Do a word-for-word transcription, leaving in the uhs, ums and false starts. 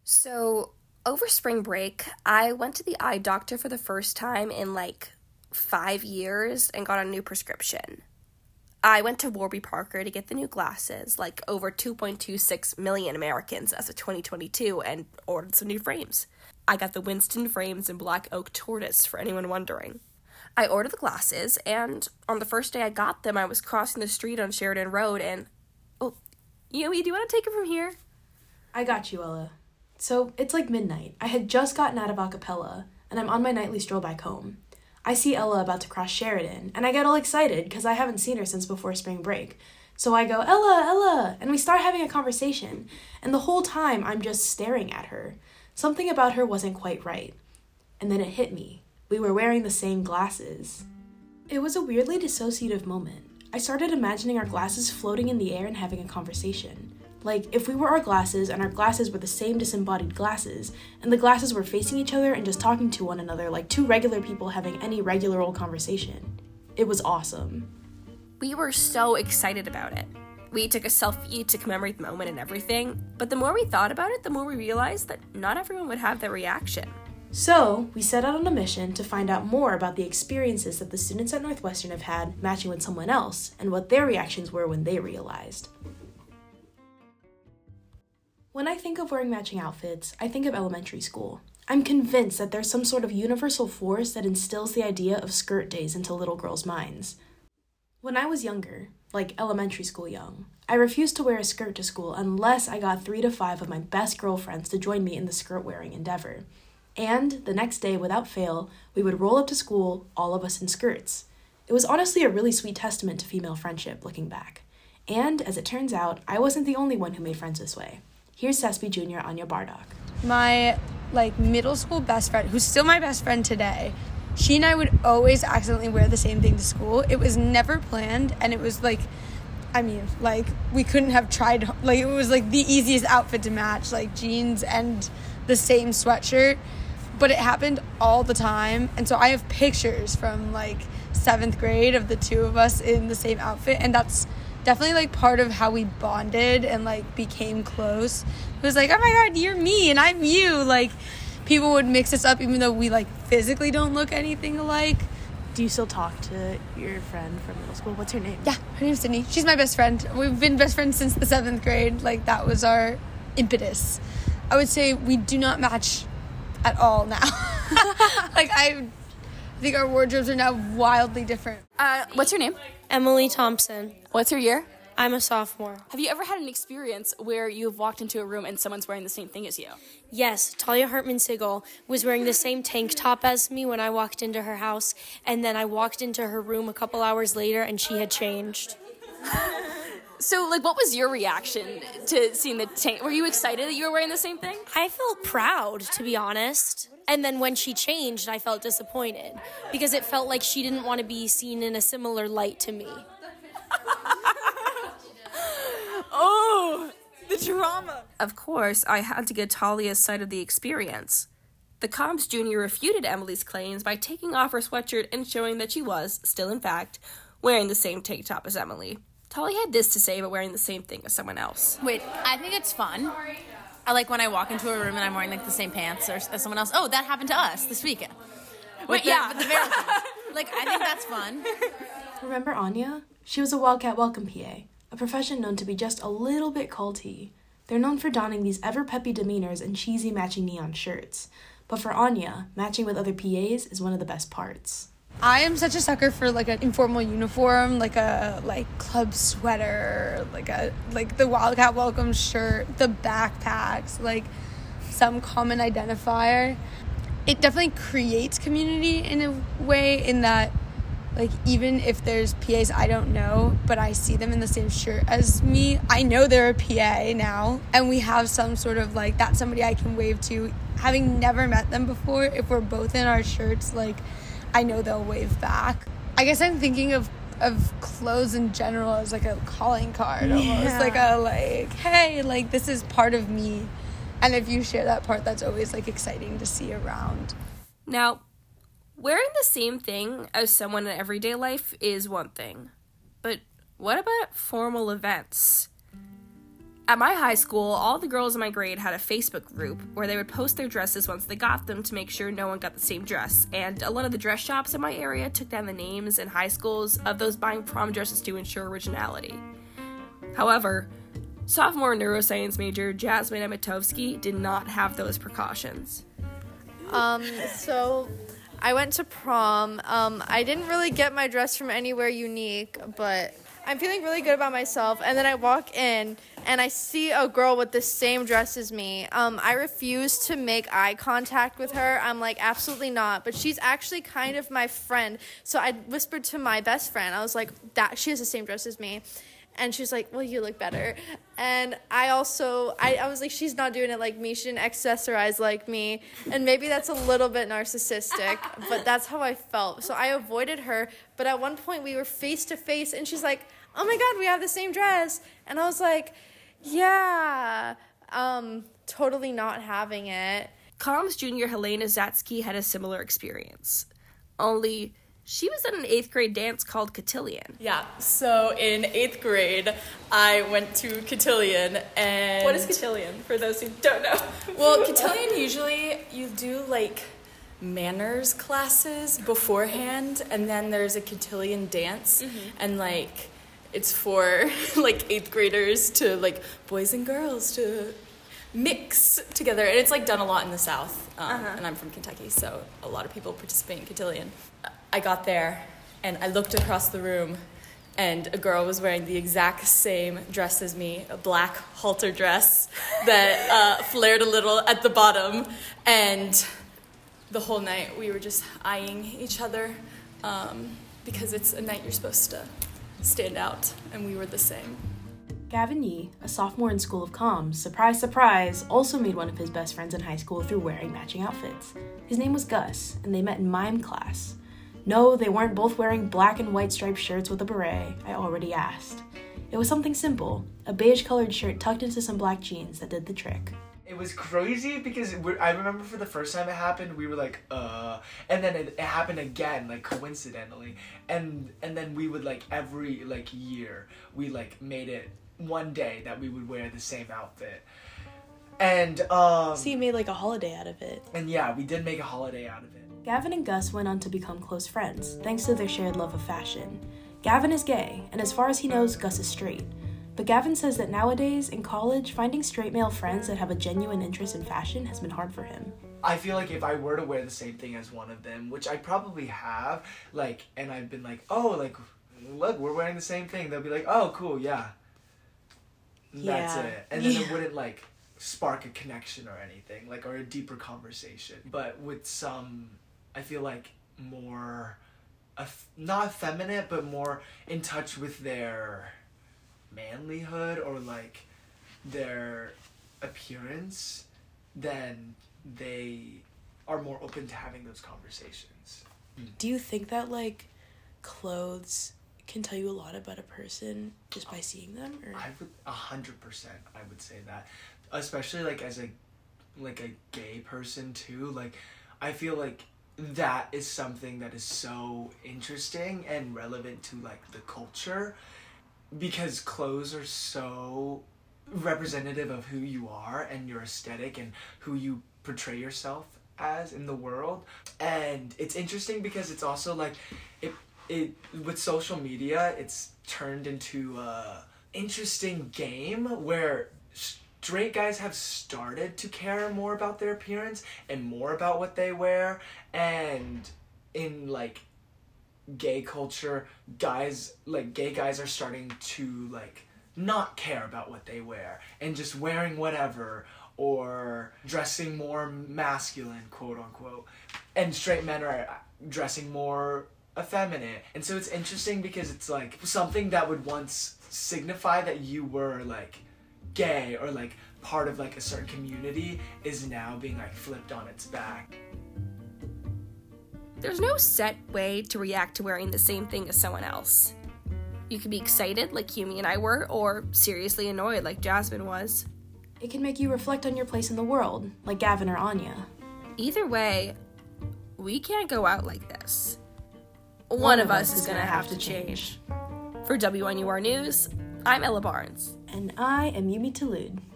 So, over spring break, I went to the eye doctor for the first time in like five years and got a new prescription. I went to Warby Parker to get the new glasses, like over two point two six million Americans as of twenty twenty-two, and ordered some new frames. I got the Winston frames in black oak tortoise, for anyone wondering. I ordered the glasses, and on the first day I got them, I was crossing the street on Sheridan Road, and... Oh, Yui, do you want to take it from here? I got you, Ella. So, it's like midnight. I had just gotten out of a cappella, and I'm on my nightly stroll back home. I see Ella about to cross Sheridan, and I get all excited because I haven't seen her since before spring break. So I go, Ella, Ella, and we start having a conversation, and the whole time I'm just staring at her. Something about her wasn't quite right. And then it hit me. We were wearing the same glasses. It was a weirdly dissociative moment. I started imagining our glasses floating in the air and having a conversation. Like, if we were our glasses, and our glasses were the same disembodied glasses, and the glasses were facing each other and just talking to one another like two regular people having any regular old conversation. It was awesome. We were so excited about it. We took a selfie to commemorate the moment and everything, but the more we thought about it, the more we realized that not everyone would have that reaction. So, we set out on a mission to find out more about the experiences that the students at Northwestern have had matching with someone else, and what their reactions were when they realized. When I think of wearing matching outfits, I think of elementary school. I'm convinced that there's some sort of universal force that instills the idea of skirt days into little girls' minds. When I was younger, like elementary school young, I refused to wear a skirt to school unless I got three to five of my best girlfriends to join me in the skirt-wearing endeavor. And the next day, without fail, we would roll up to school, all of us in skirts. It was honestly a really sweet testament to female friendship, looking back. And, as it turns out, I wasn't the only one who made friends this way. Here's Sespi Junior Anya Bardock. My, like, middle school best friend, who's still my best friend today, she and I would always accidentally wear the same thing to school. It was never planned, and it was, like, I mean, like, we couldn't have tried, like, it was, like, the easiest outfit to match, like, jeans and the same sweatshirt, but it happened all the time, and so I have pictures from, like, seventh grade of the two of us in the same outfit, and that's definitely, like, part of how we bonded and, like, became close. It was like, oh my god, you're me and I'm you. Like, people would mix us up even though we, like, physically don't look anything alike. Do you still talk to your friend from middle school? What's her name? Yeah, her name's Sydney. She's my best friend. We've been best friends since the seventh grade. Like, that was our impetus. I would say we do not match at all now. Like, I think our wardrobes are now wildly different. Uh, what's your name? Emily Thompson. What's your year? I'm a sophomore. Have you ever had an experience where you've walked into a room and someone's wearing the same thing as you? Yes, Talia Hartman-Sigel was wearing the same tank top as me when I walked into her house, and then I walked into her room a couple hours later and she had changed. So, like, what was your reaction to seeing the tank? Were you excited that you were wearing the same thing? I felt proud, to be honest. And then when she changed, I felt disappointed because it felt like she didn't want to be seen in a similar light to me. Oh, the drama. Of course, I had to get Talia's side of the experience. The Comps Junior refuted Emily's claims by taking off her sweatshirt and showing that she was, still in fact, wearing the same tank top as Emily. Talia had this to say about wearing the same thing as someone else. Wait, I think it's fun. I like when I walk into a room and I'm wearing, like, the same pants or, as someone else. Oh, that happened to us this weekend. Wait, the, yeah. With the Veritas. Like, I think that's fun. Remember Anya? She was a Wildcat Welcome P A, a profession known to be just a little bit culty. They're known for donning these ever-peppy demeanors and cheesy matching neon shirts. But for Anya, matching with other P As is one of the best parts. I am such a sucker for, like, an informal uniform, like a, like, club sweater, like a, like the Wildcat Welcome shirt, the backpacks, like, some common identifier. It definitely creates community in a way in that, like, even if there's P As I don't know, but I see them in the same shirt as me, I know they're a P A now, and we have some sort of, like, that's somebody I can wave to. Having never met them before, if we're both in our shirts, like, I know they'll wave back. I guess I'm thinking of of clothes in general as, like, a calling card, almost. Yeah. Like a, like, hey, like, this is part of me. And if you share that part, that's always, like, exciting to see around. Now, wearing the same thing as someone in everyday life is one thing. But what about formal events? At my high school, all the girls in my grade had a Facebook group where they would post their dresses once they got them to make sure no one got the same dress, and a lot of the dress shops in my area took down the names in high schools of those buying prom dresses to ensure originality. However, sophomore neuroscience major Jasmine Emitovsky did not have those precautions. Um, so I went to prom. Um, I didn't really get my dress from anywhere unique, but I'm feeling really good about myself. And then I walk in and I see a girl with the same dress as me. Um, I refuse to make eye contact with her. I'm like, absolutely not. But she's actually kind of my friend. So I whispered to my best friend. I was like, that she has the same dress as me. And she was like, well, you look better. And I also, I, I was like, she's not doing it like me. She didn't accessorize like me. And maybe that's a little bit narcissistic, but that's how I felt. So I avoided her. But at one point we were face to face and she's like, oh my God, we have the same dress. And I was like, yeah, um, totally not having it. Com's junior Helena Zatsky had a similar experience. Only she was at an eighth grade dance called Cotillion. Yeah, so in eighth grade, I went to Cotillion, and... What is Cotillion, for those who don't know? Well, Cotillion, usually you do, like, manners classes beforehand, and then there's a Cotillion dance, mm-hmm. and, like, it's for, like, eighth graders to, like, boys and girls to mix together, and it's, like, done a lot in the South, um, uh-huh. and I'm from Kentucky, so a lot of people participate in Cotillion. I got there, and I looked across the room, and a girl was wearing the exact same dress as me, a black halter dress that uh, flared a little at the bottom, and the whole night we were just eyeing each other um, because it's a night you're supposed to stand out, and we were the same. Gavin Yee, a sophomore in School of Comms, surprise, surprise, also made one of his best friends in high school through wearing matching outfits. His name was Gus, and they met in mime class. No, they weren't both wearing black and white striped shirts with a beret, I already asked. It was something simple, a beige-colored shirt tucked into some black jeans that did the trick. It was crazy because we're, I remember for the first time it happened, we were like, uh, and then it, it happened again, like, coincidentally, and and then we would, like, every, like, year, we, like, made it one day that we would wear the same outfit. And, um... So you made, like, a holiday out of it. And yeah, we did make a holiday out of it. Gavin and Gus went on to become close friends, thanks to their shared love of fashion. Gavin is gay, and as far as he knows, Gus is straight. But Gavin says that nowadays, in college, finding straight male friends that have a genuine interest in fashion has been hard for him. I feel like if I were to wear the same thing as one of them, which I probably have, like, and I've been like, oh, like, look, we're wearing the same thing, they'll be like, oh, cool, yeah. That's yeah. it. And then yeah. it wouldn't, like, spark a connection or anything, like, or a deeper conversation. But with some... I feel like more, eff- not effeminate, but more in touch with their manlyhood or like their appearance, then they are more open to having those conversations. Do you think that like clothes can tell you a lot about a person just by seeing them? Or? I would a hundred percent. I would say that, especially like as a like a gay person too. Like I feel like. That is something that is so interesting and relevant to like the culture because clothes are so representative of who you are and your aesthetic and who you portray yourself as in the world. And it's interesting because it's also like it it with social media it's turned into a interesting game where straight guys have started to care more about their appearance and more about what they wear, and in like gay culture, guys like gay guys are starting to like not care about what they wear and just wearing whatever or dressing more masculine, quote unquote, and straight men are dressing more effeminate. And so it's interesting because it's like something that would once signify that you were like gay or like part of like a certain community is now being like flipped on its back. There's no set way to react to wearing the same thing as someone else. You can be excited like Yumi and I were, or seriously annoyed like Jasmine was. It can make you reflect on your place in the world, like Gavin or Anya. Either way, we can't go out like this. One, One of of us us is is gonna gonna have have to to change. For W N U R News, I'm Ella Barnes. And I am Yumi Talud.